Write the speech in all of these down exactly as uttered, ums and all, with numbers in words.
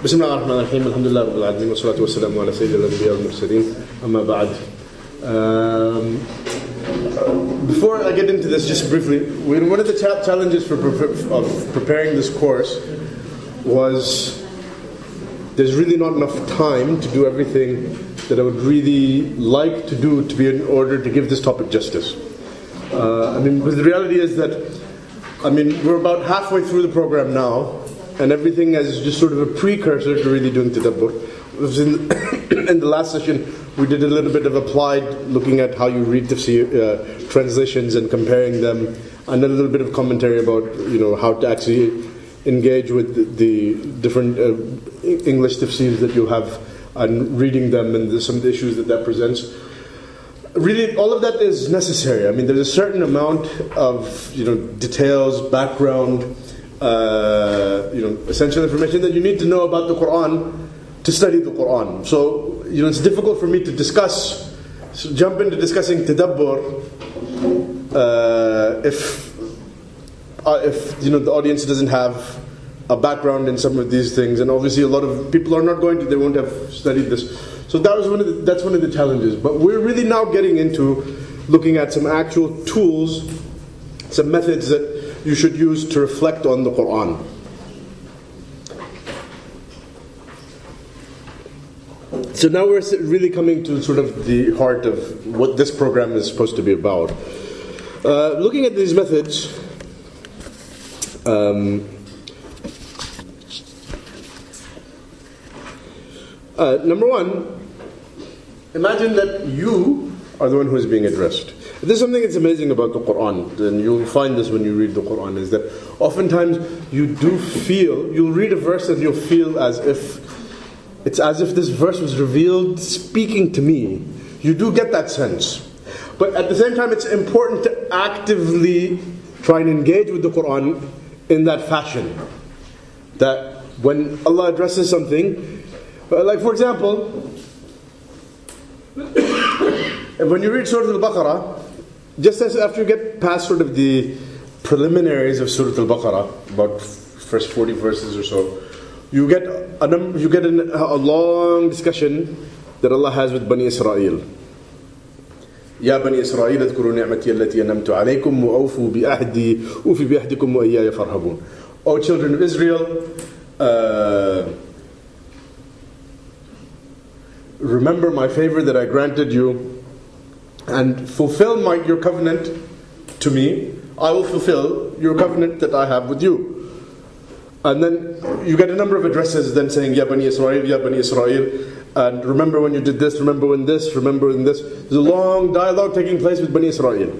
بسم الله الرحمن الرحيم الحمد لله رب العالمين والصلاة والسلام على سيد الأنبياء والمرسلين أما بعد. Um, before I get into this, just briefly, one of the cha- challenges for pre- of preparing this course was there's really not enough time to do everything that I would really like to do to be in order to give this topic justice. Uh, I mean, because the reality is that, I mean, we're about halfway through the program now, and everything is just sort of a precursor to really doing tadabbur. In, in the last session, we did a little bit of applied, looking at how you read tafsir, uh, translations and comparing them, and a little bit of commentary about, you know, how to actually engage with the, the different uh, English tafsirs that you have, and reading them, and the, some of the issues that that presents. Really, all of that is necessary. I mean, there's a certain amount of, you know, details, background, uh, you know, essential information that you need to know about the Quran to study the Quran. So, you know, it's difficult for me to discuss, so jump into discussing tadabbur uh, if, uh, if, you know, the audience doesn't have a background in some of these things, and obviously a lot of people are not going to, they won't have studied this. So that was one of the, that's one of the challenges. But we're really now getting into looking at some actual tools, some methods that you should use to reflect on the Quran. So now we're really coming to sort of the heart of what this program is supposed to be about. Uh, looking at these methods, um, uh, number one, imagine that you are the one who is being addressed. There's something that's amazing about the Quran, and you'll find this when you read the Quran, is that oftentimes you do feel, you'll read a verse and you'll feel as if, it's as if this verse was revealed speaking to me. You do get that sense. But at the same time, it's important to actively try and engage with the Quran in that fashion. That when Allah addresses something, like for example, when you read Surah Al-Baqarah, just as after you get past sort of the preliminaries of Surah Al-Baqarah, about first forty verses or so, you get a num- you get an, a long discussion that Allah has with Bani Israel. يا بني إسرائيل اذكروا نعمتي التي أنعمت عليكم وأوفوا بأهدي أوفي بأهدكم وإياي فارهبون. O children of Israel, uh, remember my favor that I granted you, and fulfill my, your covenant to me. I will fulfill your covenant that I have with you. And then you get a number of addresses then saying, Ya Bani Israel, Ya Bani Israel, and remember when you did this, remember when this, remember when this. There's a long dialogue taking place with Bani Israel.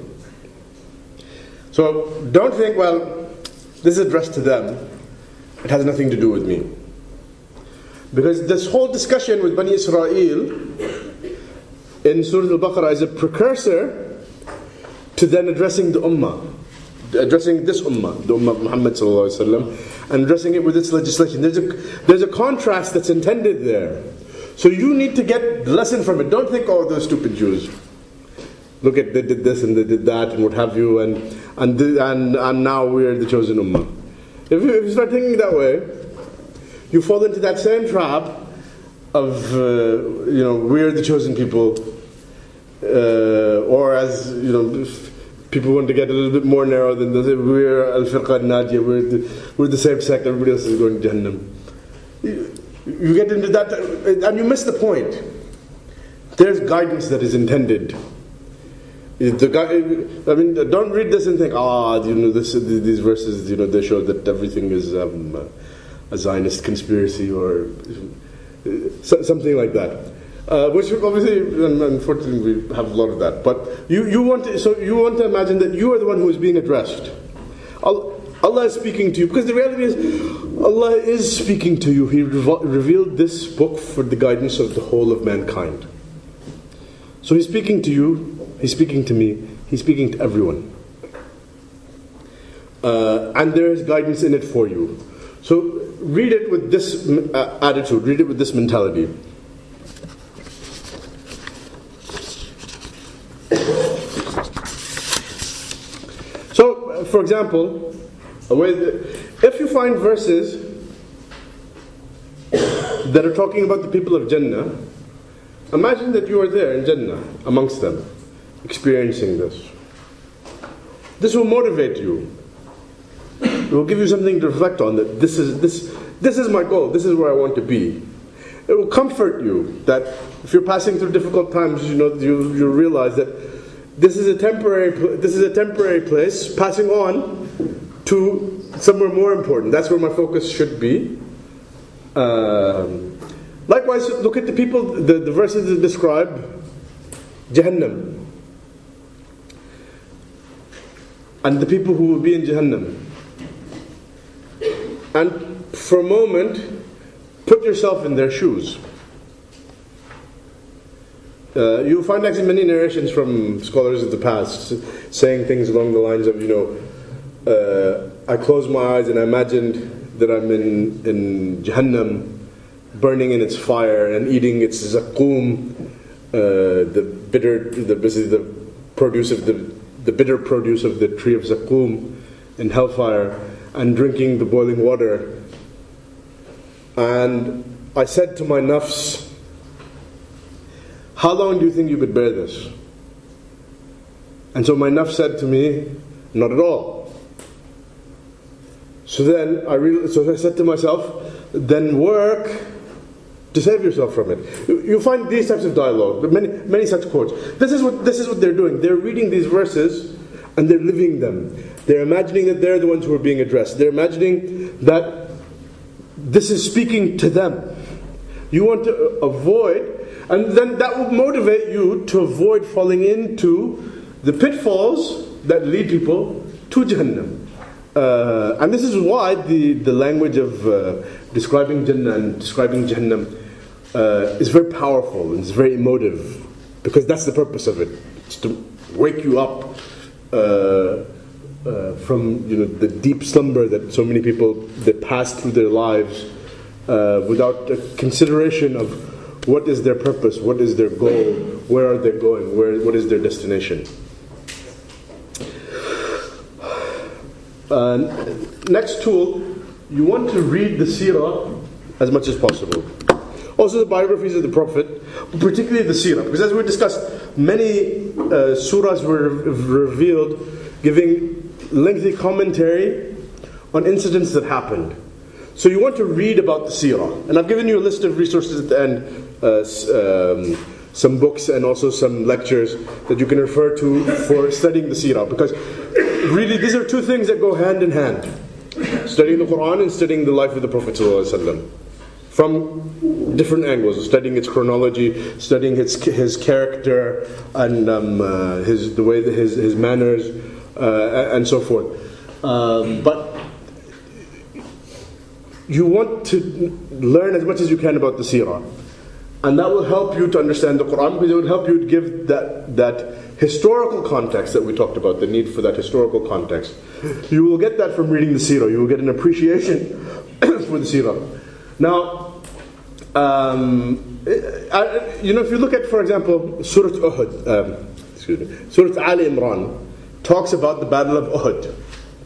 So don't think, well, this is addressed to them. It has nothing to do with me. Because this whole discussion with Bani Israel in Surah Al-Baqarah is a precursor to then addressing the Ummah. Addressing this Ummah, the Ummah of Muhammad sallallahu alaihi wasallam, and addressing it with its legislation. There's a, there's a contrast that's intended there. So you need to get the lesson from it. Don't think, oh, those stupid Jews. Look at, they did this and they did that and what have you, and and and, and now we're the chosen Ummah. If you, if you start thinking that way, you fall into that same trap of, uh, you know, we're the chosen people, uh, or as, you know, people want to get a little bit more narrow than this, we're al-firqa al-najiyah, we're the, we're the same sect, everybody else is going to Jahannam. You, you get into that, and you miss the point. There's guidance that is intended. The, I mean, don't read this and think, ah, you know, this, these verses, you know, they show that everything is um, a Zionist conspiracy or something like that. Uh, which obviously, unfortunately, we have a lot of that. But you, you want to, so you want to imagine that you are the one who is being addressed. Allah is speaking to you, because the reality is, Allah is speaking to you. He revealed this book for the guidance of the whole of mankind. So He's speaking to you, He's speaking to me, He's speaking to everyone. Uh, and there is guidance in it for you. So read it with this uh, attitude, read it with this mentality. So, for example, a way that, if you find verses that are talking about the people of Jannah, imagine that you are there in Jannah, amongst them, experiencing this. This will motivate you. It will give you something to reflect on, that this is, this, this is my goal, this is where I want to be. It will comfort you that if you're passing through difficult times, you know, you, you realize that this is a temporary, this is a temporary place, passing on to somewhere more important. That's where my focus should be. Um, likewise, look at the people, the, the verses that describe Jahannam and the people who will be in Jahannam. And for a moment, put yourself in their shoes. Uh, you'll find actually many narrations from scholars of the past saying things along the lines of, you know, uh, I closed my eyes and I imagined that I'm in, in Jahannam, burning in its fire and eating its zaqqum, uh, the bitter, the basically the produce of the the bitter produce of the tree of zaqqum in hellfire, and drinking the boiling water. And I said to my nafs, how long do you think you could bear this? And so my nafs said to me, not at all. So then I re- so I said to myself, then work to save yourself from it. You find these types of dialogue, many many such quotes. This is what this is what they're doing. They're reading these verses and they're living them. They're imagining that they're the ones who are being addressed. They're imagining that this is speaking to them. You want to avoid, and then that will motivate you to avoid falling into the pitfalls that lead people to Jahannam. Uh, and this is why the, the language of uh, describing Jannah and describing Jahannam uh, is very powerful and it's very emotive, because that's the purpose of it. It's to wake you up uh, uh, from you know the deep slumber that so many people that pass through their lives uh, without a consideration of what is their purpose, what is their goal, where are they going, where what is their destination. Uh, next tool, you want to read the seerah as much as possible. Also the biographies of the Prophet, particularly the seerah, because as we discussed, many uh, surahs were revealed giving lengthy commentary on incidents that happened. So you want to read about the seerah. And I've given you a list of resources at the end, uh, um, some books and also some lectures that you can refer to for studying the seerah, because really these are two things that go hand in hand. Studying the Quran and studying the life of the Prophet ﷺ from different angles, studying its chronology, studying his his character and um, uh, his the way that his his manners uh, and so forth. Um, but you want to learn as much as you can about the seerah, and that will help you to understand the Quran, because it will help you to give that that historical context that we talked about, the need for that historical context. You will get that from reading the seerah. You will get an appreciation for the seerah. Now, um, I, you know, if you look at, for example, Surah Uhud, um, excuse me, Surah Ali Imran talks about the Battle of Uhud.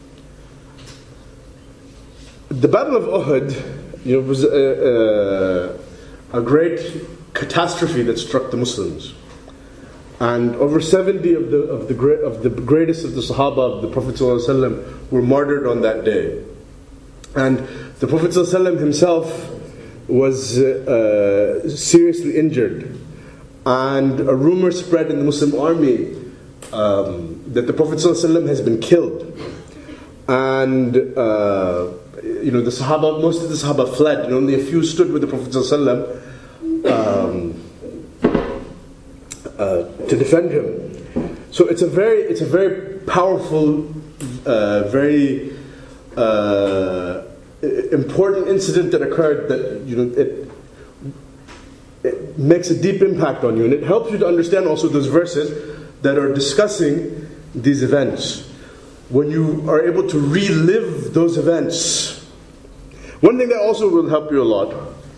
The Battle of Uhud, you know, was a, a, a great catastrophe that struck the Muslims. And over seventy of the of the great of the greatest of the Sahaba of the Prophet ﷺ were martyred on that day. And the Prophet ﷺ himself was uh, seriously injured. And a rumor spread in the Muslim army um, that the Prophet ﷺ has been killed. And uh, you know the Sahaba, most of the Sahaba fled, and only a few stood with the Prophet ﷺ. Um, Uh, to defend him. So it's a very, it's a very powerful, uh, very uh, important incident that occurred. That you know, it it makes a deep impact on you, and it helps you to understand also those verses that are discussing these events. When you are able to relive those events, one thing that also will help you a lot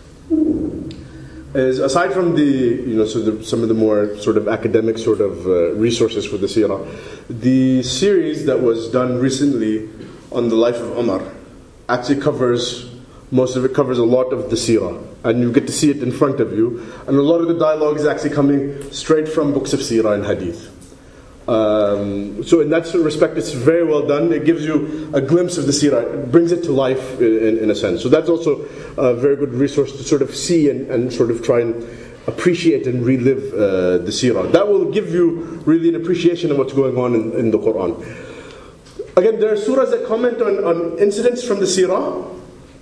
is, aside from the, you know, so the, some of the more sort of academic sort of uh, resources for the seerah, the series that was done recently on the life of Umar actually covers Most of it covers a lot of the seerah, and you get to see it in front of you. And a lot of the dialogue is actually coming straight from books of seerah and hadith. Um, so in that respect, it's very well done. It gives you a glimpse of the seerah. It brings it to life in, in a sense. So that's also a very good resource to sort of see and, and sort of try and appreciate and relive uh, the seerah. That will give you really an appreciation of what's going on in, in the Quran. Again, there are surahs that comment on, on incidents from the seerah.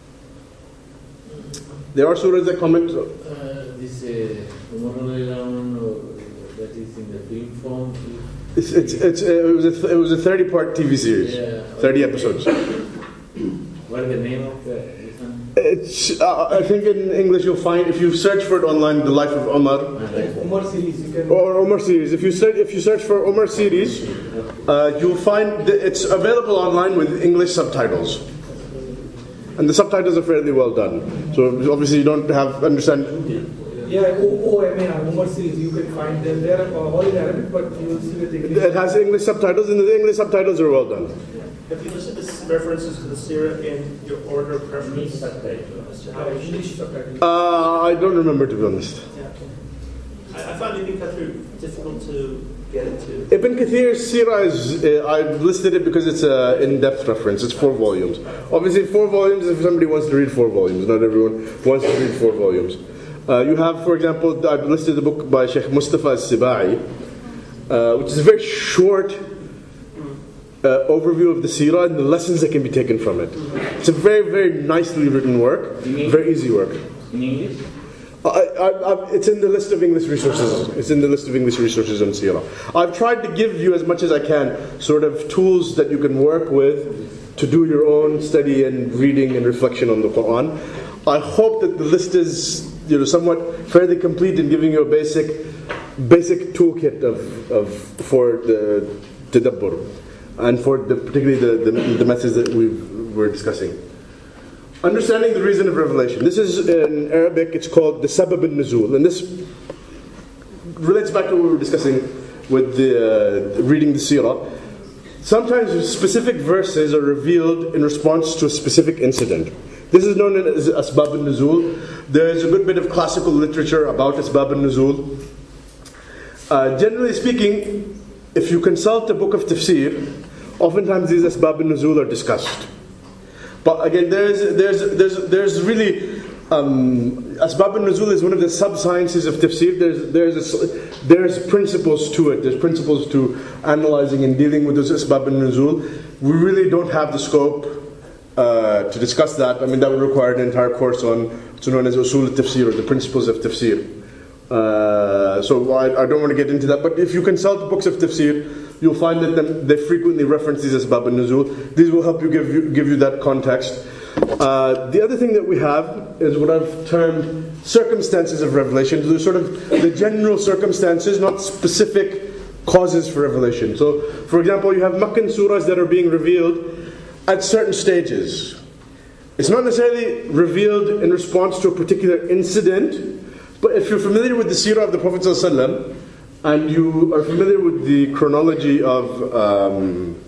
There are surahs that comment. Uh, this uh, that is in the film form. It's, it's, it's, it was a th- it was a thirty part T V series, yeah, thirty episodes. What is the name of the? This one? It's uh, I think in English you'll find, if you search for it online, the life of Omar. Omar series. You can Or Omar series. If you search if you search for Omar series, uh, you'll find that it's available online with English subtitles. And the subtitles are fairly well done. So obviously you don't have understand. Yeah, O M A, Omar series. You can find them there, uh, all in Arabic, but you will see with English. It has English subtitles, and the English subtitles are well done. Have you listed the references to the seerah in your order of preference? Uh, English subtitles. Uh, I don't remember, to be honest. Yeah. I, I find Ibn Kathir difficult to get into. Ibn Kathir's seerah is, uh, I've listed it because it's an in-depth reference. It's four volumes. Obviously, four volumes if somebody wants to read four volumes. Not everyone wants to read four volumes. Uh, you have, for example, I've listed the book by Sheikh Mustafa As-Sibai, uh, which is a very short uh, overview of the seerah and the lessons that can be taken from it. It's a very, very nicely written work, very easy work. In English? I, I, I, it's in the list of English resources. It's in the list of English resources on seerah. I've tried to give you as much as I can sort of tools that you can work with to do your own study and reading and reflection on the Quran. I hope that the list is, you know, somewhat fairly complete in giving you a basic, basic toolkit of, of for the tadabbur and for the, particularly the, the, the methods that we were discussing. Understanding the reason of revelation. This is in Arabic. It's called the sabab al-nuzul, and this relates back to what we were discussing with the uh, reading the seerah. Sometimes specific verses are revealed in response to a specific incident. This is known as asbab al-nuzul. There is a good bit of classical literature about asbab al-nuzul. Uh, generally speaking, if you consult a book of tafsir, oftentimes these asbab al-nuzul are discussed. But again, there's there's there's there's really um, asbab al-nuzul is one of the sub-sciences of tafsir. There's there's a, there's principles to it. There's principles to analyzing and dealing with those asbab al-nuzul. We really don't have the scope uh, to discuss that. I mean, that would require an entire course on what's known as usul al-tafsir, or the principles of tafsir. Uh, so I, I don't want to get into that. But if you consult books of tafsir, you'll find that them, they frequently reference these as asbab al-nuzul. These will help you give you, give you that context. Uh, the other thing that we have is what I've termed circumstances of revelation. They're sort of the general circumstances, not specific causes for revelation. So, for example, you have Makkan surahs that are being revealed at certain stages. It's not necessarily revealed in response to a particular incident, but if you're familiar with the seerah of the Prophet ﷺ, and you are familiar with the chronology of um,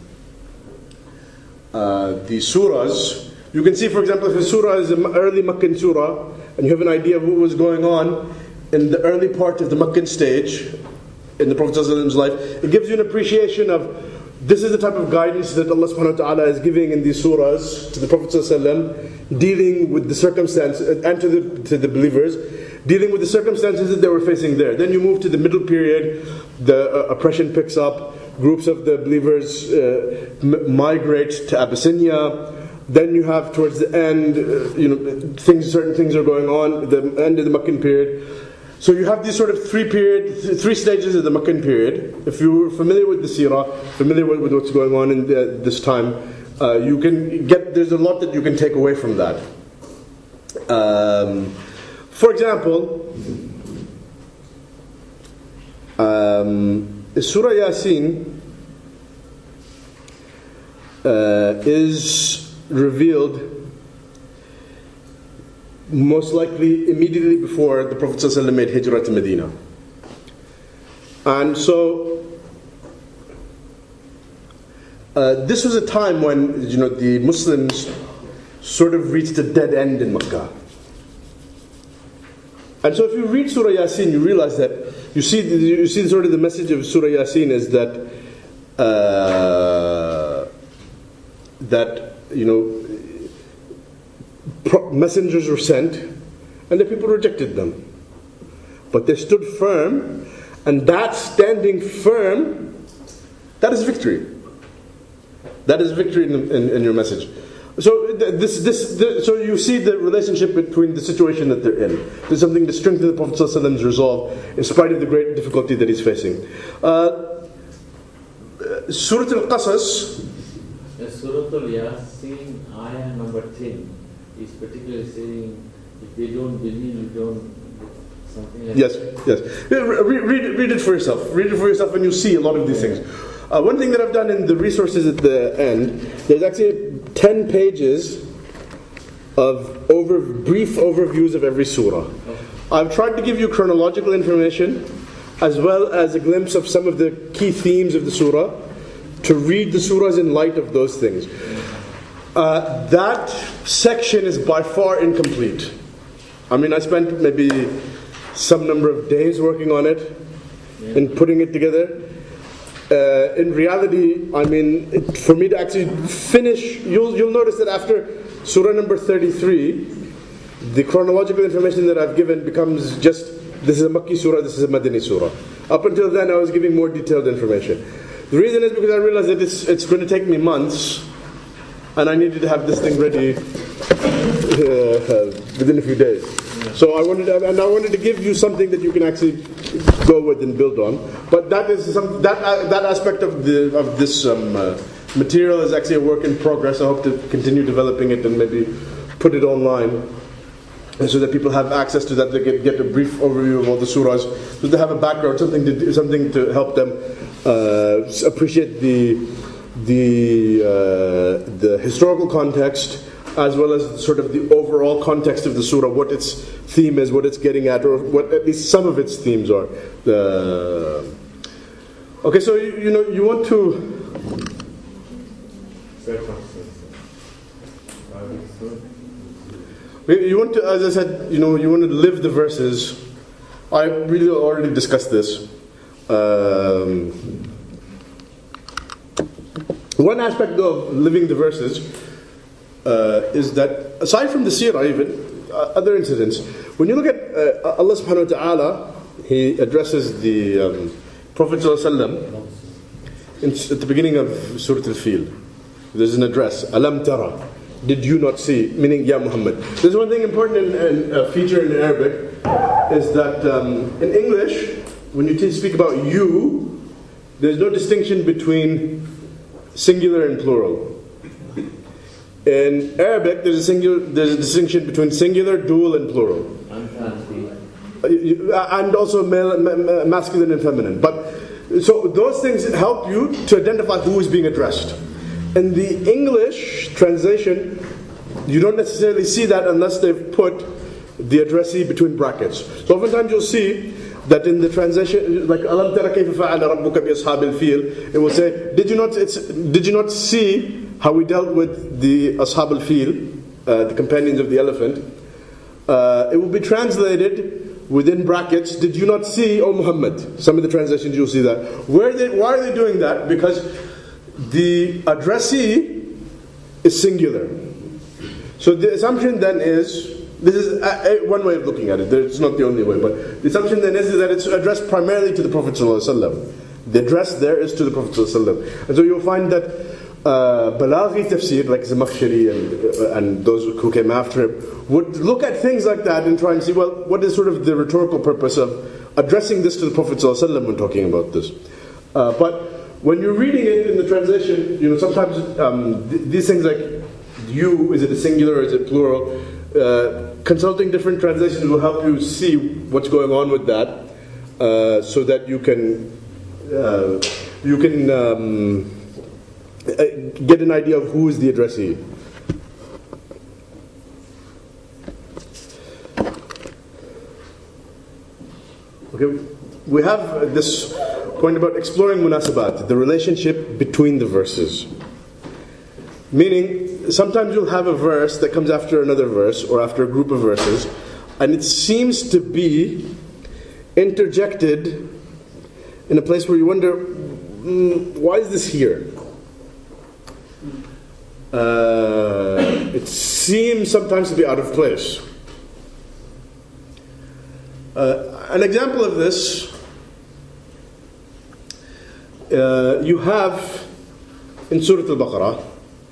uh, the surahs, you can see, for example, if a surah is an early Makkan surah, and you have an idea of what was going on in the early part of the Makkan stage in the Prophet ﷺ's life, it gives you an appreciation of this is the type of guidance that Allah subhanahu wa ta'ala is giving in these surahs to the Prophet ﷺ, dealing with the circumstances, and to the, to the believers, dealing with the circumstances that they were facing there. Then you move to the middle period, the uh, oppression picks up, groups of the believers uh, m- migrate to Abyssinia. Then you have towards the end, uh, you know, things, certain things are going on, the end of the Makkan period. So you have these sort of three period, th- three stages of the Makkan period. If you're familiar with the seerah, familiar with, with what's going on in the, this time, uh, you can get, there's a lot that you can take away from that. Um, For example, um, Surah Yasin uh, is revealed most likely immediately before the Prophet ﷺ made hijrah to Medina. And so uh, this was a time when, you know, the Muslims sort of reached a dead end in Makkah. And so if you read Surah Yasin, you realize that, you see, you see sort of the message of Surah Yasin is that, uh, that, you know, messengers were sent, and the people rejected them. But they stood firm, and that standing firm, that is victory. That is victory in, in, in your message. So this, this, this, so you see the relationship between the situation that they're in. There's something to strengthen the Prophet ﷺ's resolve in spite of the great difficulty that he's facing. Uh, Surah Al-Qasas. Surah Al-Yasin, ayah number ten, is particularly saying, if they don't believe, you don't, something like yes, that. Yes, yes. Read, read, read it for yourself. Read it for yourself and you'll see a lot of these things. Uh, one thing that I've done in the resources at the end, there's actually ten pages of over brief overviews of every surah. I've tried to give you chronological information as well as a glimpse of some of the key themes of the surah to read the surahs in light of those things. Uh, that section is by far incomplete. I mean, I spent maybe some number of days working on it and putting it together. Uh, in reality, I mean, it, for me to actually finish, you'll you'll notice that after Surah number thirty-three, the chronological information that I've given becomes just, this is a Makki Surah, this is a Madani Surah. Up until then, I was giving more detailed information. The reason is because I realized that it's, it's going to take me months, and I needed to have this thing ready uh, within a few days. So I wanted, to, and I wanted to give you something that you can actually go with and build on. But that is some that uh, that aspect of the of this um, uh, material is actually a work in progress. I hope to continue developing it and maybe put it online, and so that people have access to that. They get, get a brief overview of all the surahs, so they have a background, something to do, something to help them uh, appreciate the the uh, the historical context, as well as sort of the overall context of the surah, what its theme is, what it's getting at, or what at least some of its themes are. Uh, okay, so you, you know you want to. You want to, as I said, you know, you want to live the verses. I really already discussed this. Um, one aspect of living the verses uh, is that, aside from the seerah, even uh, other incidents, when you look at uh, Allah subhanahu wa ta'ala, He addresses the um, Prophet sallallahu alaihi wasallam at the beginning of Surah Al-Fil. There's an address, Alam Tara, did you not see? Meaning, Ya Muhammad. There's one thing important in a feature in Arabic is that um, in English, when you t- speak about you, there's no distinction between singular and plural. In Arabic, there's a singular, there's a distinction between singular, dual, and plural, and also male, masculine, and feminine. But so those things help you to identify who is being addressed. In the English translation, you don't necessarily see that unless they've put the addressee between brackets. So oftentimes you'll see that in the translation, like Alam tara kayfa fa'ala rabbuka bi ashabil fil, it will say, did you not it's, did you not see how we dealt with the ashab al-fil, uh, the companions of the elephant? Uh, it will be translated within brackets, did you not see, O Muhammad? Some of the translations you'll see that. Where they, why are they doing that? Because the addressee is singular. So the assumption then is, this is a, a, one way of looking at it, it's not the only way, but the assumption then is, is that it's addressed primarily to the Prophet ﷺ. The address there is to the Prophet ﷺ. And so you'll find that uh, Balaghi tafsir, like Zamakhshari and, uh, and those who came after him, would look at things like that and try and see, well, what is sort of the rhetorical purpose of addressing this to the Prophet ﷺ when talking about this. Uh, but when you're reading it in the translation, you know, sometimes um, th- these things like you, is it a singular or is it plural? Uh, consulting different translations will help you see what's going on with that, uh, so that you can uh, you can um, get an idea of who is the addressee. Okay, we have this point about exploring munasabat, the relationship between the verses. Meaning, sometimes you'll have a verse that comes after another verse or after a group of verses, and it seems to be interjected in a place where you wonder, mm, why is this here? Uh, it seems sometimes to be out of place. Uh, an example of this, uh, you have in Surah Al-Baqarah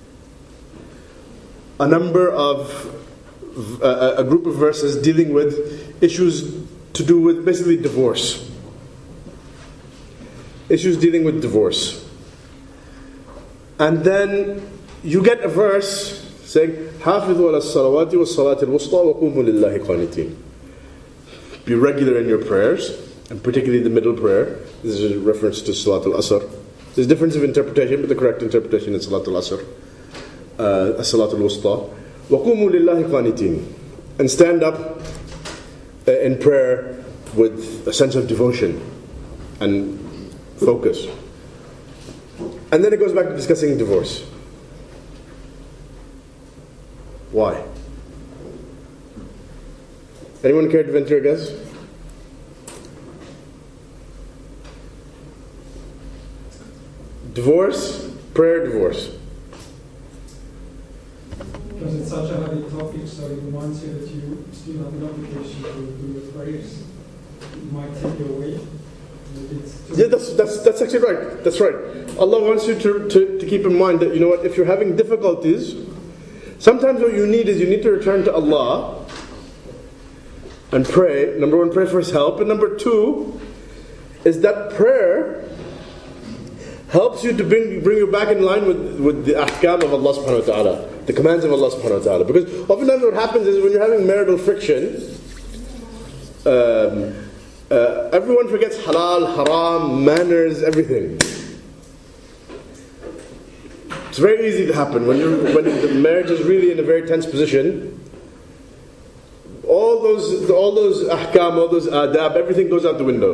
a number of uh, a group of verses dealing with issues to do with basically divorce. Issues dealing with divorce. And then you get a verse saying, حَافِظُوا عَلَى الصَّلَوَاتِ وَالصَّلَاةِ الْوُسْطَى وَقُومُوا لِلَّهِ قَانِتِينَ. Be regular in your prayers, and particularly the middle prayer. This is a reference to Salat al-Asr. There's a difference of interpretation, but the correct interpretation is Salat al-Asr. Uh, Salat al-Wusta. وَقُومُوا لِلَّهِ قَانِتِينَ. And stand up uh, in prayer with a sense of devotion and focus. And then it goes back to discussing divorce. Why? Anyone care to venture a guess? Divorce, prayer, divorce. Because it's such a heavy topic, so it reminds you that you still have an obligation to do your prayers. It might take you away. Yeah, that's that's that's actually right. That's right. Allah wants you to, to, to keep in mind that, you know what, if you're having difficulties, sometimes what you need is you need to return to Allah and pray. Number one, pray for His help. And number two, is that prayer helps you to bring bring you back in line with, with the ahkam of Allah subhanahu wa ta'ala, the commands of Allah subhanahu wa ta'ala. Because oftentimes what happens is when you're having marital friction, um, uh, everyone forgets halal, haram, manners, everything. It's very easy to happen when you when the marriage is really in a very tense position. All those all those ahkam, all those adab, everything goes out the window.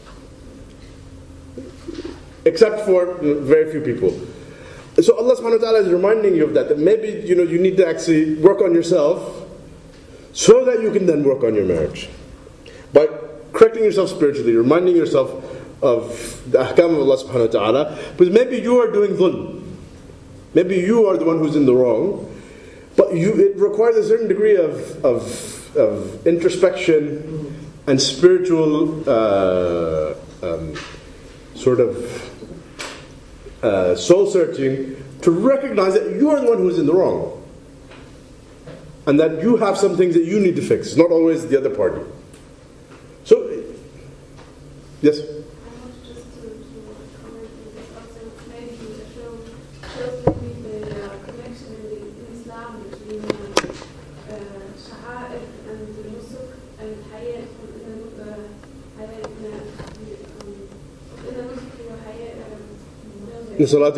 Except for very few people. So Allah subhanahu wa ta'ala is reminding you of that, that maybe, you know, you need to actually work on yourself so that you can then work on your marriage. By correcting yourself spiritually, reminding yourself of the ahkam of Allah subhanahu wa ta'ala, because maybe you are doing dhulm. Maybe you are the one who's in the wrong, but you, it requires a certain degree of, of, of introspection and spiritual uh, um, sort of Uh, soul searching to recognize that you are the one who is in the wrong, and that you have some things that you need to fix, not always the other party. So, yes? I want just to, to comment on this also, maybe to show, show maybe the uh, connection in, the, in Islam between uh, sha'a'ir and the nusuk and hayat and the hayat and the nusuk wa hayat. Yes. There is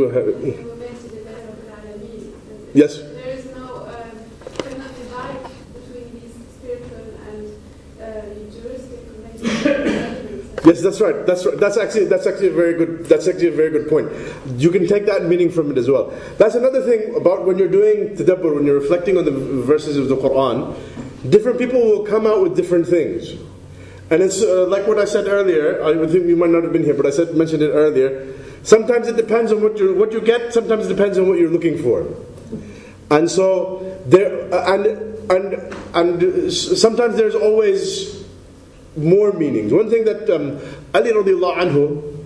no um, cannot divide between these spiritual and uh, juristic connections. Yes, that's right. That's right. That's actually that's actually a very good that's actually a very good point. You can take that meaning from it as well. That's another thing about when you're doing tadabbur, when you're reflecting on the verses of the Quran. Different people will come out with different things, and it's uh, like what I said earlier. I think you might not have been here, but I said mentioned it earlier. Sometimes it depends on what you what you get. Sometimes it depends on what you're looking for, and so there and and and sometimes there's always more meanings. One thing that um, Ali radiallahu anhu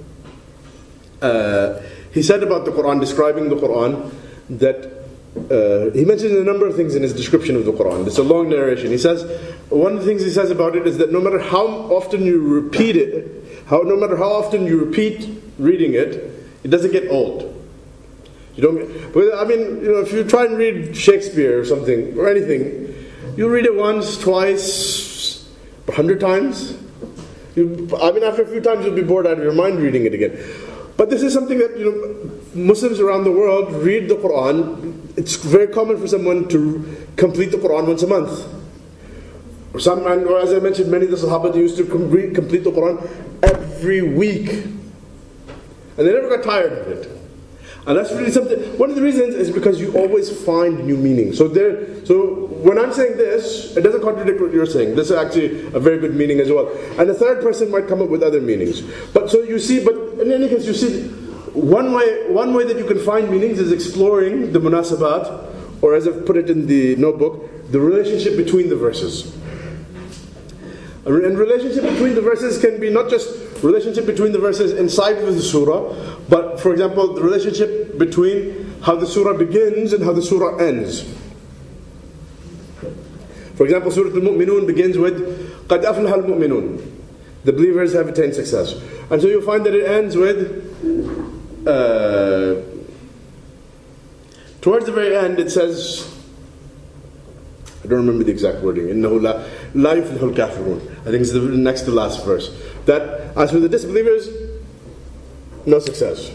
uh, he said about the Quran, describing the Quran, that uh, he mentions a number of things in his description of the Quran. It's a long narration. He says one of the things he says about it is that no matter how often you repeat it, how no matter how often you repeat reading it, it doesn't get old. You don't get, but I mean, you know, if you try and read Shakespeare or something or anything, you read it once, twice, a hundred times. You, I mean, after a few times, you'll be bored out of your mind reading it again. But this is something that, you know, Muslims around the world read the Quran. It's very common for someone to complete the Quran once a month. Or some, or as I mentioned, many of the Sahaba, they used to complete the Quran every week. And they never got tired of it. And that's really something, one of the reasons is because you always find new meanings. So there, so when I'm saying this, it doesn't contradict what you're saying. This is actually a very good meaning as well. And the third person might come up with other meanings. But so you see, but in any case, you see, one way, one way that you can find meanings is exploring the munasabat, or as I've put it in the notebook, the relationship between the verses. And relationship between the verses can be not just relationship between the verses inside of the surah, but for example, the relationship between how the surah begins and how the surah ends. For example, Surah Al-Mu'minun begins with قَدْ أَفْلَحَ الْمُؤْمِنُونَ. The believers have attained success. And so you'll find that it ends with uh, towards the very end it says, I don't remember the exact wording, إِنَّهُ لَا لَا يُفْلِحُ الْكَافِرُونَ. I think it's the next to last verse. That as for the disbelievers, no success.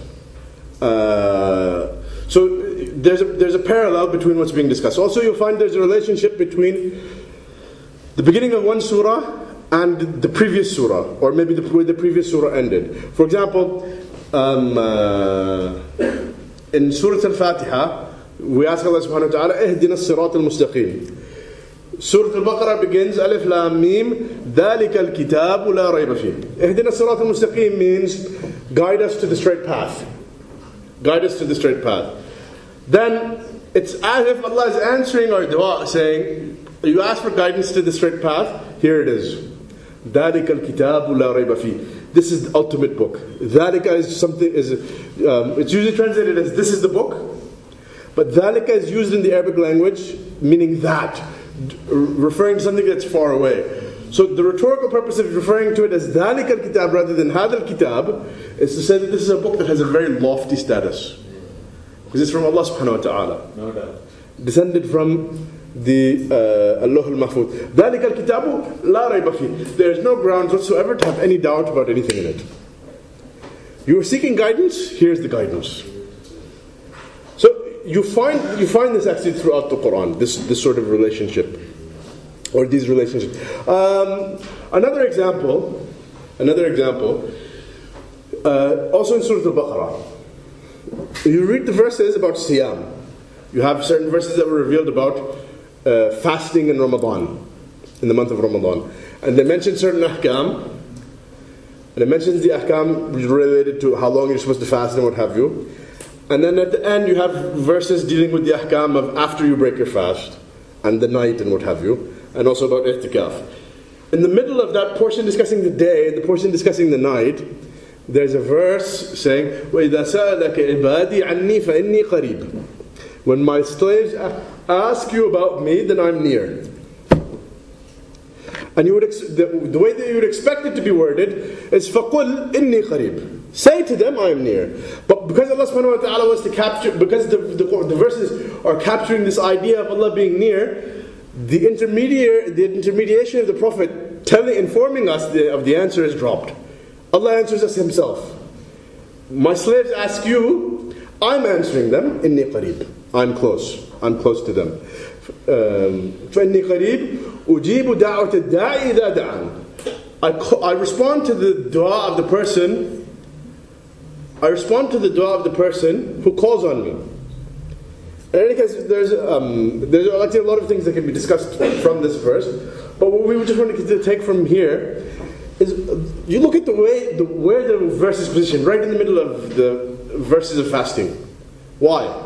Uh, so there's a, there's a parallel between what's being discussed. Also you'll find there's a relationship between the beginning of one surah and the previous surah, or maybe the, where the previous surah ended. For example, um, uh, in Surah Al-Fatiha, we ask Allah subhanahu wa ta'ala, اهدنا الصراط المستقيم. Surah Al-Baqarah begins, Alif Lam Mim, ذَلِكَ الْكِتَابُ لَا رَيْبَ فِيهِ. اهدنا الصراط المستقيم means guide us to the straight path. Guide us to the straight path. Then it's as if Allah is answering our dua, saying, you ask for guidance to the straight path, here it is. ذَلِكَ الْكِتَابُ لَا رَيْبَ فِيهِ. This is the ultimate book. ذَلِكَ is something, is um, it's usually translated as this is the book. But ذَلِكَ is used in the Arabic language, meaning that, referring to something that's far away. So the rhetorical purpose of referring to it as ذَلِكَ الْكِتَابُ rather than هَذَا الْكِتَابُ is to say that this is a book that has a very lofty status. Because it's from Allah subhanahu wa ta'ala. No doubt. Descended from the uh, Allah al-Mahfuz. ذَلِكَ الْكِتَابُ لَا رَيْبَ فِيهِ. There is no grounds whatsoever to have any doubt about anything in it. You are seeking guidance, here's the guidance. So you find you find this actually throughout the Quran, this this sort of relationship, or these relationships. Um, another example, another example, uh, also in Surah Al-Baqarah. You read the verses about Siyam. You have certain verses that were revealed about uh, fasting in Ramadan, in the month of Ramadan. And they mention certain ahkam. And it mentions the ahkam related to how long you're supposed to fast and what have you. And then at the end you have verses dealing with the ahkam of after you break your fast, and the night and what have you. And also about i'tikaf. In the middle of that portion discussing the day, and the portion discussing the night, there's a verse saying, وَإِذَا سَأَلَكَ عِبَادِي عَنِّي فَإِنِّي قَرِيبٌ. When my slaves ask you about me, then I'm near. And you would ex- the, the way that you would expect it to be worded is فَقُلْ إِنِّي قَرِيبٌ. Say to them, I am near. But because Allah subhanahu wa ta'ala wants to capture, because the, the, the verses are capturing this idea of Allah being near, the intermediary, the intermediation of the Prophet telling, informing us the, of the answer is dropped. Allah answers us Himself. My slaves ask you, I'm answering them. Inni qareeb. I'm close. I'm close to them. فإني قريب أجيب دعوة الداعي إذا دعان. I respond to the dua of the person. I respond to the dua of the person who calls on me. In any case, there's um, there's like a lot of things that can be discussed from this verse. But what we just want to take from here is you look at the way the where the verse is positioned, right in the middle of the verses of fasting. Why?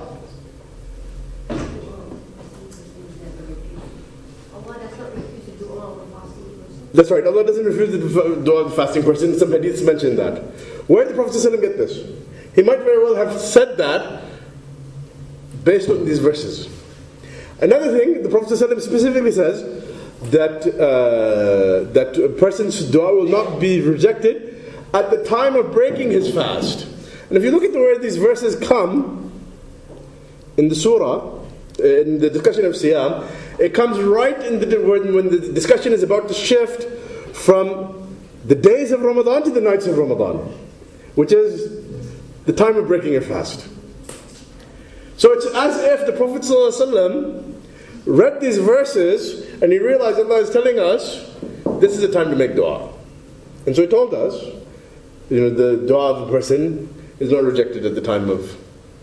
That's right. Allah doesn't refuse the dua of the fasting person. Some hadiths mention that. Where did the Prophet ﷺ get this? He might very well have said that based on these verses. Another thing, the Prophet ﷺ specifically says that uh, that a person's dua will not be rejected at the time of breaking his fast. And if you look at the where these verses come in the surah, in the discussion of Siyam, it comes right in the when, when the discussion is about to shift from the days of Ramadan to the nights of Ramadan, which is the time of breaking your fast. So it's as if the Prophet ﷺ read these verses and he realized Allah is telling us this is the time to make dua. And so he told us, you know, the dua of a person is not rejected at the time of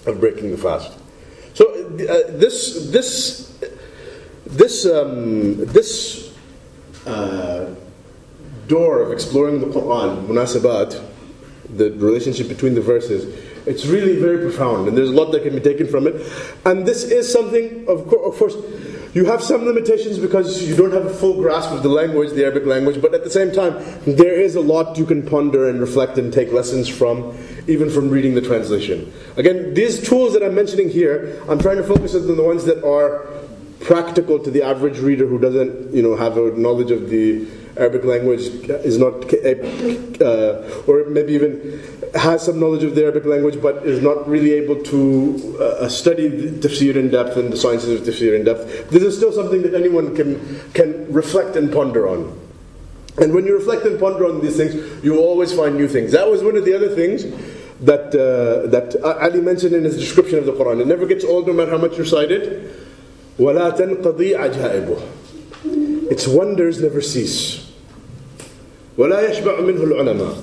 of breaking the fast. So uh, this this this um, this uh, door of exploring the Quran, munasabat, the relationship between the verses, it's really very profound, and there's a lot that can be taken from it. And this is something, of, co- of course, you have some limitations because you don't have a full grasp of the language, the Arabic language, but at the same time, there is a lot you can ponder and reflect and take lessons from, even from reading the translation. Again, these tools that I'm mentioning here, I'm trying to focus on the ones that are practical to the average reader who doesn't, you know, have a knowledge of the Arabic language, is not, uh, or maybe even has some knowledge of the Arabic language, but is not really able to uh, study the tafsir in depth and the sciences of tafsir in depth. This is still something that anyone can can reflect and ponder on. And when you reflect and ponder on these things, you will always find new things. That was one of the other things that uh, that Ali mentioned in his description of the Quran. It never gets old, no matter how much you recite it. وَلَا تَنْقَضِي عَجَائِبُهُ. Its wonders never cease. وَلَا يَشْبَعُ مِنْهُ الْعُلَمَاء.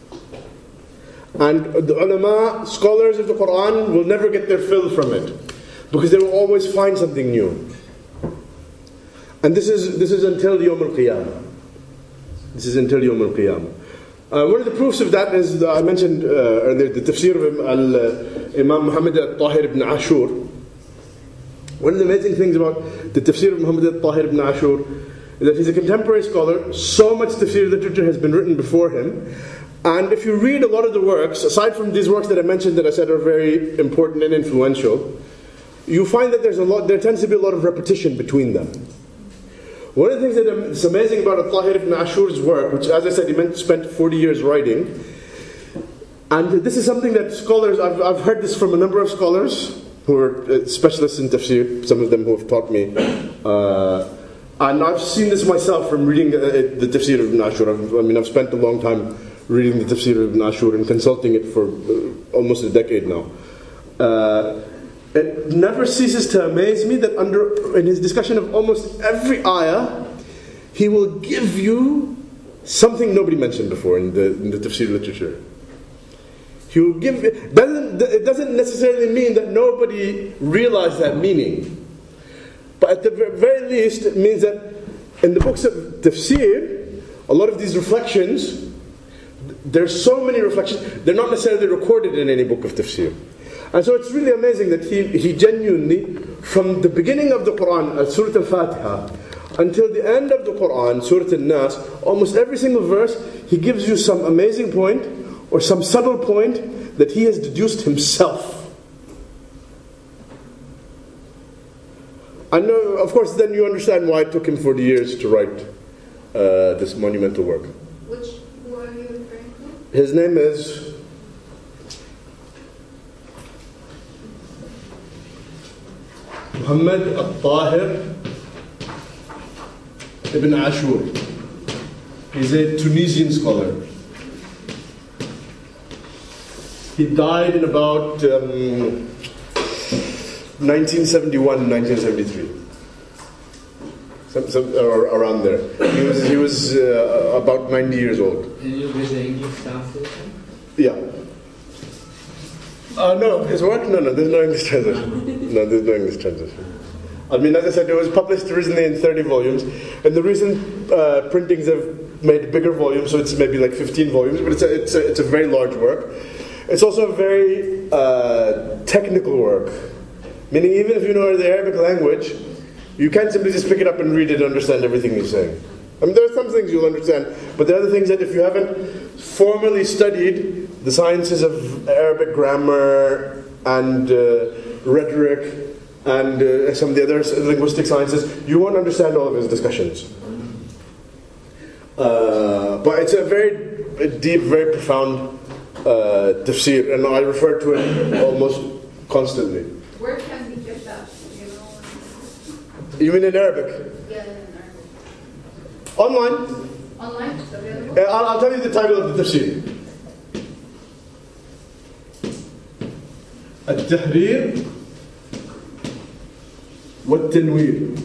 And the ulama, scholars of the Quran, will never get their fill from it, because they will always find something new. And this is this is until Yawm al-Qiyamah. This is until Yawm al-Qiyamah. Uh, one of the proofs of that is, the, I mentioned uh, earlier, the tafsir of al, uh, Imam Muhammad al-Tahir ibn Ashur. One of the amazing things about the tafsir of Muhammad al-Tahir ibn Ashur is that he's a contemporary scholar. So much tafsir literature has been written before him. And if you read a lot of the works, aside from these works that I mentioned that I said are very important and influential, you find that there's a lot, there tends to be a lot of repetition between them. One of the things that is amazing about al-Tahir ibn Ashur's work, which, as I said, he spent forty years writing, and this is something that scholars, I've, I've heard this from a number of scholars who are specialists in tafsir, some of them who have taught me, uh, and I've seen this myself from reading uh, the tafsir of Ibn Ashur. I've, I mean, I've spent a long time reading the tafsir of Ibn Ashur and consulting it for uh, almost a decade now. Uh, it never ceases to amaze me that under in his discussion of almost every ayah, he will give you something nobody mentioned before in the, in the tafsir literature. He will give it doesn't it doesn't necessarily mean that nobody realized that meaning, but at the very least it means that in the books of tafsir, a lot of these reflections, there's so many reflections, they're not necessarily recorded in any book of tafsir. And so it's really amazing that he, he genuinely, from the beginning of the Quran, uh, Surah Al-Fatiha, until the end of the Quran, Surah Al-Nas, almost every single verse, he gives you some amazing point, or some subtle point, that he has deduced himself. I know, of course, then you understand why it took him forty years to write uh, this monumental work. Which, who are you referring to? His name is Muhammad al-Tahir ibn Ashur. He's a Tunisian scholar. He died in about um, nineteen seventy-one, nineteen seventy-three. Some, some, or around there. He was, he was uh, about ninety years old. Did you read the English translation? Yeah. Uh, no, his work? No, no, there's no English translation. No, there's no English translation. I mean, as I said, it was published originally in thirty volumes, and the recent uh, printings have made bigger volumes, so it's maybe like fifteen volumes, but it's a, it's a, it's a very large work. It's also a very uh, technical work, meaning even if you know the Arabic language, you can't simply just pick it up and read it and understand everything he's saying. I mean, there are some things you'll understand, but there are other things that if you haven't formally studied the sciences of Arabic grammar and uh, rhetoric and uh, some of the other linguistic sciences, you won't understand all of his discussions. Uh, but it's a very deep, very profound uh, tafsir, and I refer to it almost constantly. Where can we get that? You know? You mean in Arabic? Yeah, in Arabic. Online. Online? It's available? Uh, I'll, I'll tell you the title of the tafsir. التحرير والتنوير.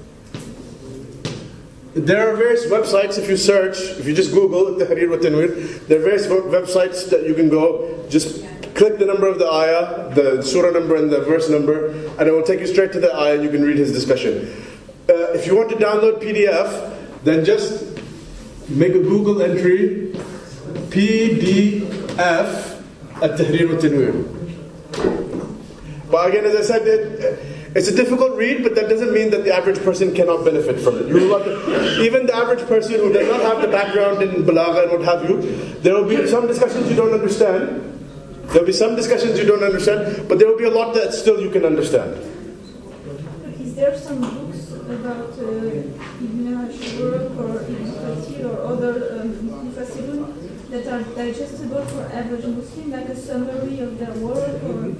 There are various websites, if you search, if you just Google التحرير والتنوير, there are various websites that you can go, just click the number of the ayah, the surah number and the verse number, and it will take you straight to the ayah and you can read his discussion. Uh, if you want to download P D F, then just make a Google entry, P D F At-Tahrir wa Tanweer. But again, as I said, it, it's a difficult read, but that doesn't mean that the average person cannot benefit from it. You will have to, even the average person who does not have the background in balagha and what have you, there will be some discussions you don't understand. There will be some discussions you don't understand, but there will be a lot that still you can understand. Is there some books about uh, Ibn Ashur or Ibn Kathir or other um, Mufassirun that are digestible for average Muslim, like a summary of their work? Or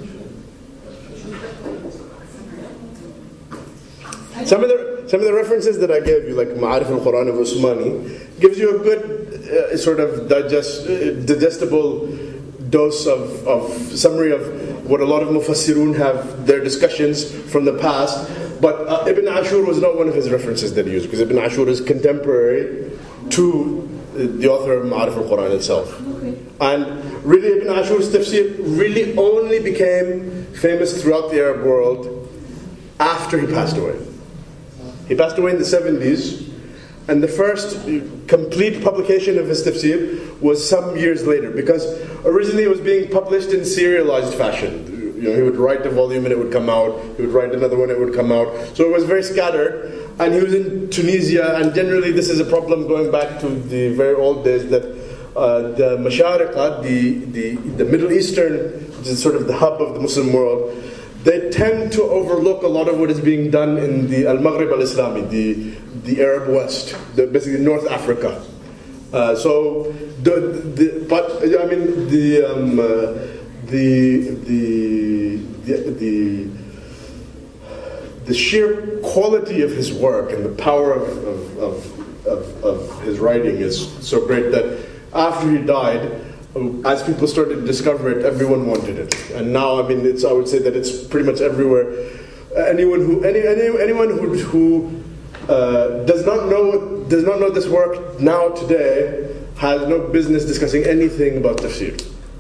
Some of the some of the references that I gave you, like Ma'arif al-Quran of Usmani, gives you a good uh, sort of digest, uh, digestible dose of, of summary of what a lot of Mufassirun have, their discussions from the past. But uh, Ibn Ashur was not one of his references that he used, because Ibn Ashur is contemporary to the author of Ma'arif al-Quran itself. Okay. And really Ibn Ashur's tafsir really only became famous throughout the Arab world after he passed away. He passed away in the seventies, and the first complete publication of his tafsir was some years later, because originally it was being published in serialized fashion. You know, he would write a volume and it would come out, he would write another one, it would come out. So it was very scattered, and he was in Tunisia, and generally this is a problem going back to the very old days, that uh, the Mashariqa, the, the, the Middle Eastern, which is sort of the hub of the Muslim world, they tend to overlook a lot of what is being done in the Al-Maghrib al-Islami, the, the Arab West, the, basically North Africa. Uh, so, the, the, but I mean the um, uh, the, the the the the sheer quality of his work and the power of of, of, of of his writing is so great that after he died, as people started to discover it, everyone wanted it, and now I mean, it's I would say that it's pretty much everywhere. Anyone who any, any anyone who who uh, does not know does not know this work now today has no business discussing anything about tafsir.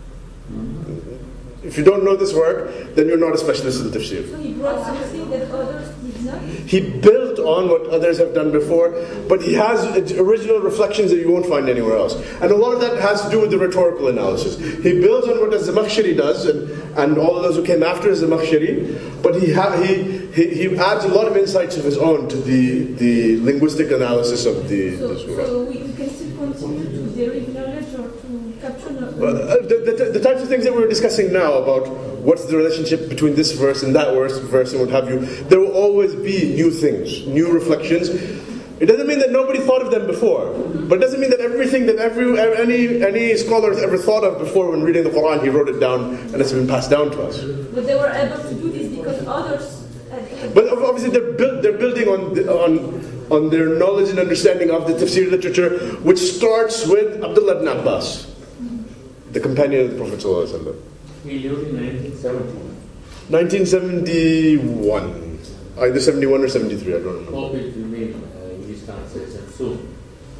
If you don't know this work, then you're not a specialist in tafsir. So he brought something that others did not? He built on what others have done before, but he has original reflections that you won't find anywhere else. And a lot of that has to do with the rhetorical analysis. He builds on what the Zamakhshari does, and, and all of those who came after Zamakhshari, but he, ha- he, he he adds a lot of insights of his own to the, the linguistic analysis of the, So, the surah. so we, we can still continue to derive knowledge or to capture knowledge? Uh, the, the, the types of things that we're discussing now about what's the relationship between this verse and that verse, verse and what have you, there will always be new things, new reflections. It doesn't mean that nobody thought of them before, but it doesn't mean that everything that every any any scholar has ever thought of before when reading the Quran, he wrote it down and it's been passed down to us. But they were able to do this because others had, had But obviously they're built, they're building on the, on on their knowledge and understanding of the tafsir literature, which starts with Abdullah ibn Abbas, the companion of the Prophet sallallahu alaihi wasallam. He lived in nineteen seventy. nineteen seventy-one, either seventy-one or seventy-three, I don't remember. Hope it will make uh, English translation soon.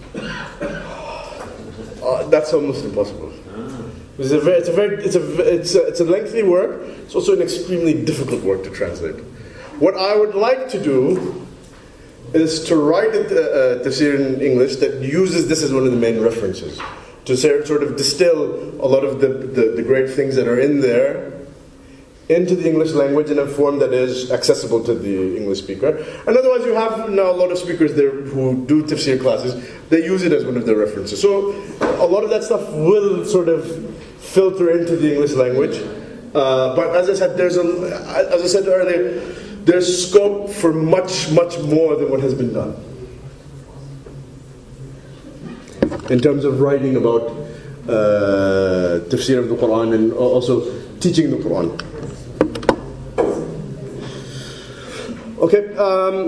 Uh, that's almost impossible. Ah. It's a very, it's a very, it's a, it's a, it's a lengthy work. It's also an extremely difficult work to translate. What I would like to do is to write a uh, tafsir in English that uses this as one of the main references, to sort of distill a lot of the, the, the great things that are in there into the English language in a form that is accessible to the English speaker. And otherwise you have now a lot of speakers there who do tafsir classes, they use it as one of their references. So a lot of that stuff will sort of filter into the English language. Uh, but as I said, there's a, as I said earlier, there's scope for much, much more than what has been done in terms of writing about uh, tafsir of the Quran and also teaching the Quran. Okay, um,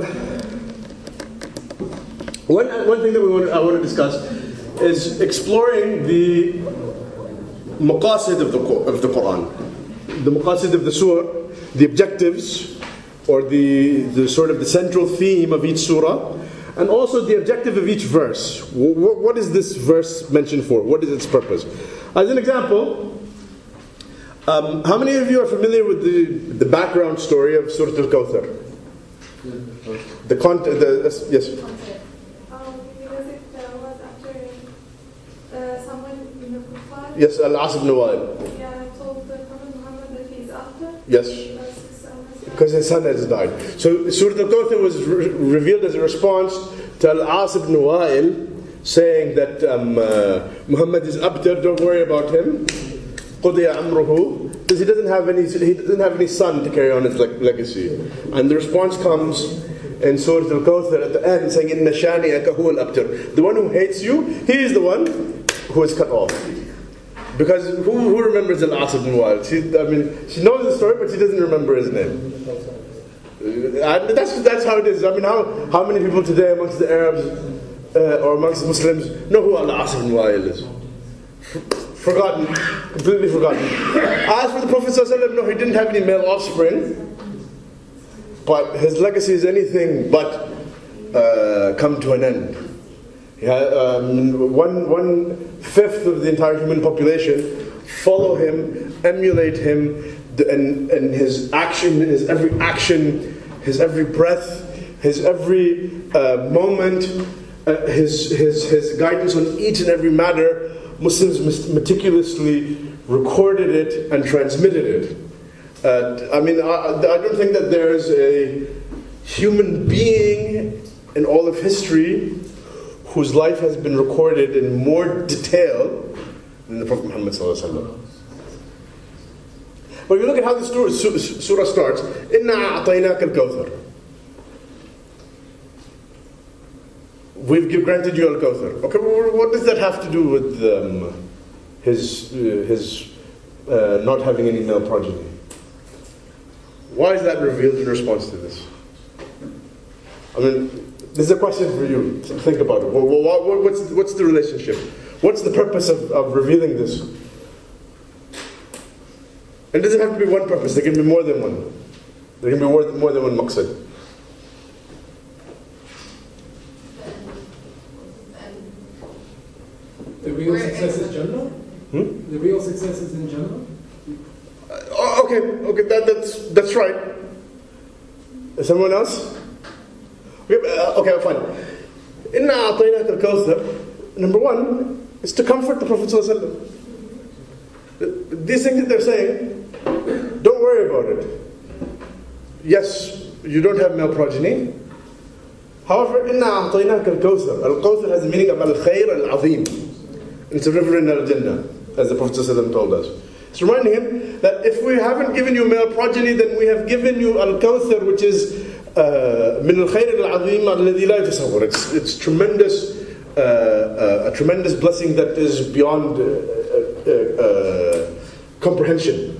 one, one thing that we want, I want to discuss is exploring the maqasid of the, of the Quran, the maqasid of the surah, the objectives, or the, the sort of the central theme of each surah, and also the objective of each verse. What, what is this verse mentioned for? What is its purpose? As an example, Um, how many of you are familiar with the, the background story of Surah Al-Kawthar? The content, the, the, yes? Um, because it uh, was after uh, someone in the Kuffar. Yes, Al-As ibn Wa'il. Yeah, told the Prophet Muhammad that he's after. Yes. Because his son has died. Because his son has died. So Surah Al-Kawthar was re- revealed as a response to Al-As ibn Wa'il saying that um, uh, Muhammad is abtar, don't worry about him. قُضِيَ أَمْرُهُ, because he doesn't have any he doesn't have any son to carry on his le- legacy. And the response comes in Surah Al-Kawthar at the end saying, إِنَّ شَانِئَكَ هُوَ الْأَبْتَرُ. The one who hates you, he is the one who is cut off. Because who, who remembers Al-As ibn Wa'il? She, I mean, she knows the story, but she doesn't remember his name. And that's that's how it is. I mean, how how many people today amongst the Arabs uh, or amongst the Muslims know who Al-As ibn Wa'il is? Forgotten, completely forgotten. As for the Prophet ﷺ, no, he didn't have any male offspring, but his legacy is anything but uh, come to an end. He had, um, one one fifth of the entire human population follow him, emulate him, and and his action, his every action, his every breath, his every uh, moment, uh, his his his guidance on each and every matter. Muslims meticulously recorded it and transmitted it. Uh, I mean, I, I don't think that there is a human being in all of history whose life has been recorded in more detail than the Prophet Muhammad sallallahu alaihi wasallam. But if you look at how the surah starts, إِنَّا أَعْطَيْنَاكَ الْكَوْثَرَ. We've granted you Al-Kawthar. Okay, what does that have to do with um, his uh, his uh, not having any male progeny? Why is that revealed in response to this? I mean, this is a question for you. Think about it. What, what, what's what's the relationship? What's the purpose of, of revealing this? It doesn't have to be one purpose. There can be more than one. There can be more than, more than one maqsad. The real success is Jannah? Hmm? The real success is in Jannah? Uh, okay, okay, that, that's that's right. Someone else? Okay, uh, okay, fine. Inna a'tainaka al-kawthar. Number one is to comfort the Prophet sallallahu alaihi wasallam. These things that they're saying, don't worry about it. Yes, you don't have male progeny. However, inna a'tainaka al-kawthar. Al-kawthar has the meaning of al-khair al-azim. It's a river in Al-Jannah, as the Prophet ﷺ told us. It's reminding him that if we haven't given you male progeny, then we have given you Al-Kawthar, which is min al-khayr al-azim alladhi la yatasawwar. It's it's tremendous, uh, uh, a tremendous blessing that is beyond uh, uh, uh, comprehension.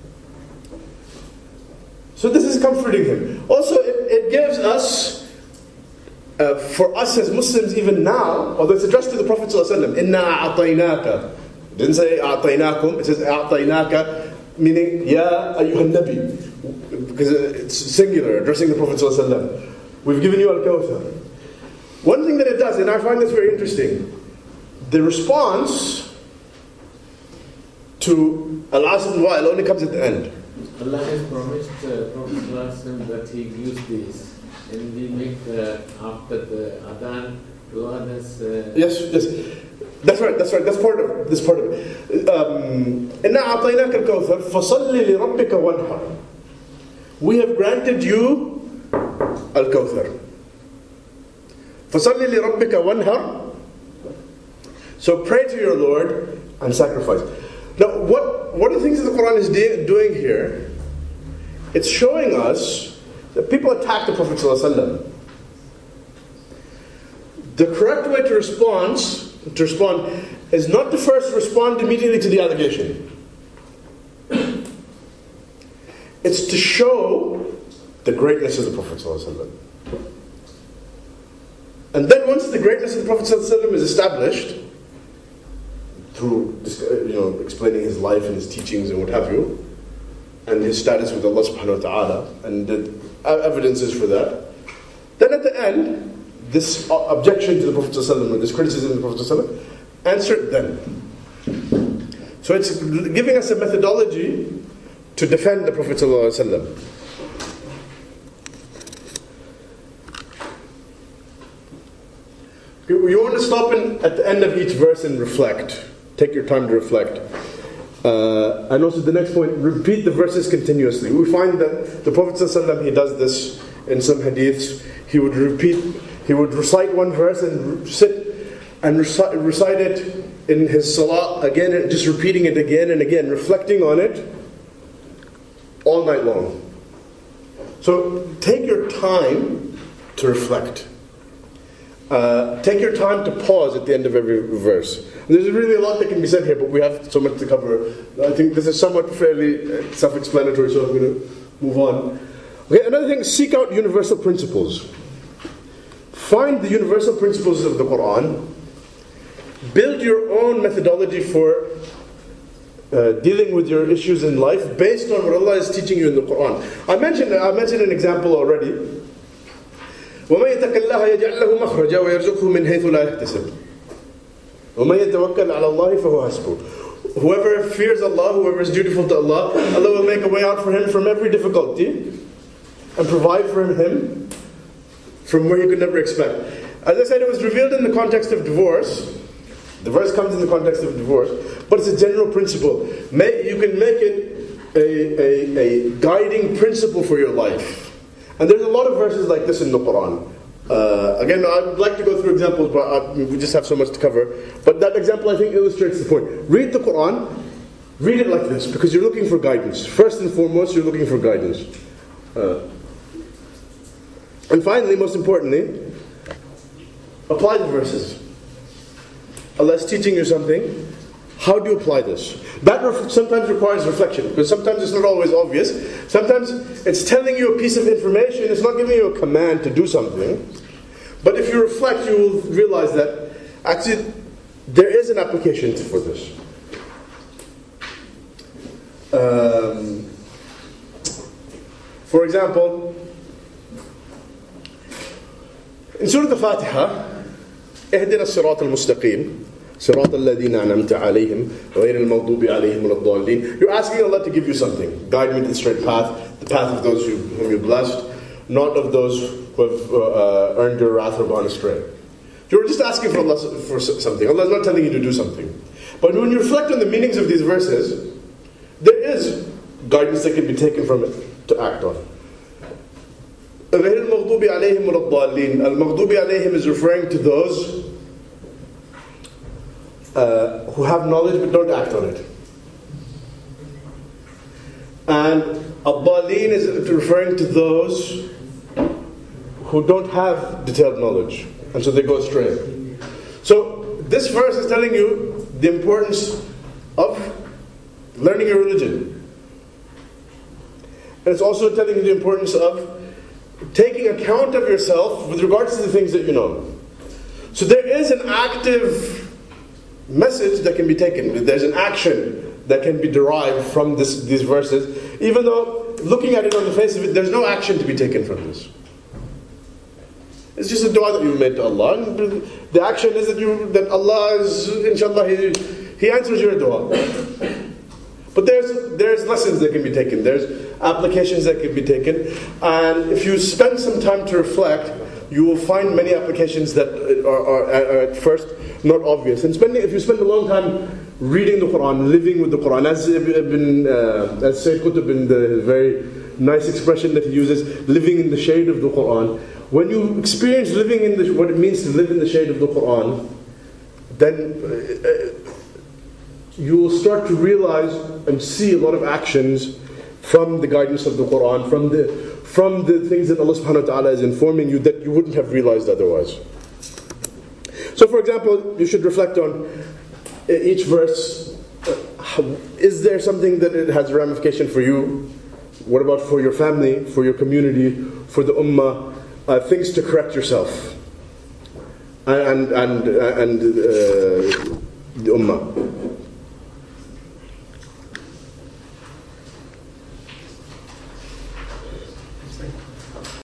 So this is comforting him. Also, it, it gives us. Uh, for us as Muslims even now, although it's addressed to the Prophet ﷺ, إِنَّا أَعْطَيْنَاكَ. It didn't say أَعْطَيْنَاكُمْ, it says أَعْطَيْنَاكَ, meaning Ya ayyuhan Nabi, because it's singular, addressing the Prophet ﷺ. We've given you Al-Kawthar. One thing that it does, and I find this very interesting, the response to Al-As ibn Wa'il only comes at the end. Allah has promised uh, Prophet that he gives these. And we make uh, after the adhan to others. Uh, yes, yes, that's right. That's right. That's part of this part of it. Inna a'tainaka al-kawthar fasalli li rabbika wanhar. We have granted you al-kawthar. Fasalli li rabbika wanhar. So pray to your Lord and sacrifice. Now, what what are the things that the Quran is de- doing here? It's showing us. The people attack the Prophet ﷺ. The correct way to respond, to respond is not to first respond immediately to the allegation. It's to show the greatness of the Prophet ﷺ. And then once the greatness of the Prophet ﷺ is established, through you know, explaining his life and his teachings and what have you, and his status with Allah subhanahu wa ta'ala, and the evidences for that, then at the end, this objection to the Prophet ﷺ, or this criticism of the Prophet ﷺ, answered then. So it's giving us a methodology to defend the Prophet ﷺ. You want to stop in, at the end of each verse and reflect. Take your time to reflect. Uh, and also the next point, repeat the verses continuously. We find that the Prophet ﷺ, he does this in some hadiths. He would repeat, he would recite one verse and sit and recite, recite it in his salah again, and just repeating it again and again, reflecting on it all night long. So take your time to reflect. Uh, take your time to pause at the end of every verse. There's really a lot that can be said here, but we have so much to cover. I think this is somewhat fairly self-explanatory, so I'm going to move on. Okay, another thing, seek out universal principles. Find the universal principles of the Quran. Build your own methodology for uh, dealing with your issues in life based on what Allah is teaching you in the Quran. I mentioned, I mentioned an example already. وَمَن يَتَقِ اللَّهَ يَجْعَلْ لَهُ مَخْرَجًا وَيَرْزُقْهُ مِنْ حَيْثُ لَا يَحْتَسِبُ وَمَن يَتَوَكَّلْ عَلَى اللَّهِ فَهُوَ حَسْبُهُ. Whoever fears Allah, whoever is dutiful to Allah, Allah will make a way out for him from every difficulty and provide for him from where he could never expect. As I said, it was revealed in the context of divorce. The verse comes in the context of divorce, but it's a general principle. Make, you can make it a, a, a guiding principle for your life. And there's a lot of verses like this in the Quran. Uh, again, I'd like to go through examples, but I, we just have so much to cover. But that example, I think, illustrates the point. Read the Quran, read it like this, because you're looking for guidance. First and foremost, you're looking for guidance. Uh, and finally, most importantly, apply the verses. Allah is teaching you something. How do you apply this? That ref- sometimes requires reflection, because sometimes it's not always obvious. Sometimes it's telling you a piece of information, it's not giving you a command to do something. But if you reflect, you will realize that actually there is an application for this. Um, for example, in Surah Al-Fatiha, اهدنا الصراط المستقيم صراط الذين أنعمت عليهم غير المغضوب عليهم ولا الضالين. You're asking Allah to give you something. Guide me to the straight path, the path of those who, whom you blessed, not of those who have uh, earned your wrath or gone astray. You're just asking for Allah for something. Allah is not telling you to do something. But when you reflect on the meanings of these verses, there is guidance that can be taken from it to act on. غير المغضوب عليهم ولا الضالين. المغضوب عليهم is referring to those Uh, who have knowledge but don't act on it. And Ad-Dallin is referring to those who don't have detailed knowledge, and so they go astray. So this verse is telling you the importance of learning your religion. And it's also telling you the importance of taking account of yourself with regards to the things that you know. So there is an active message that can be taken. There's an action that can be derived from this, these verses, even though looking at it on the face of it, there's no action to be taken from this. It's just a dua that you've made to Allah, and the action is that you that Allah is, inshallah, He, he answers your dua. But there's there's lessons that can be taken, there's applications that can be taken, and if you spend some time to reflect, you will find many applications that are, are, are at first not obvious. And spending, if you spend a long time reading the Quran, living with the Quran, as Ibn, uh, as Sayyid Qutb in the very nice expression that he uses, living in the shade of the Quran. When you experience living in the, what it means to live in the shade of the Quran, then uh, you will start to realize and see a lot of actions from the guidance of the Quran, from the from the things that Allah subhanahu wa ta'ala is informing you that you wouldn't have realized otherwise. So for example, you should reflect on each verse. Is there something that it has ramification for you? What about for your family, for your community, for the ummah? Uh, things to correct yourself and and and uh, the ummah.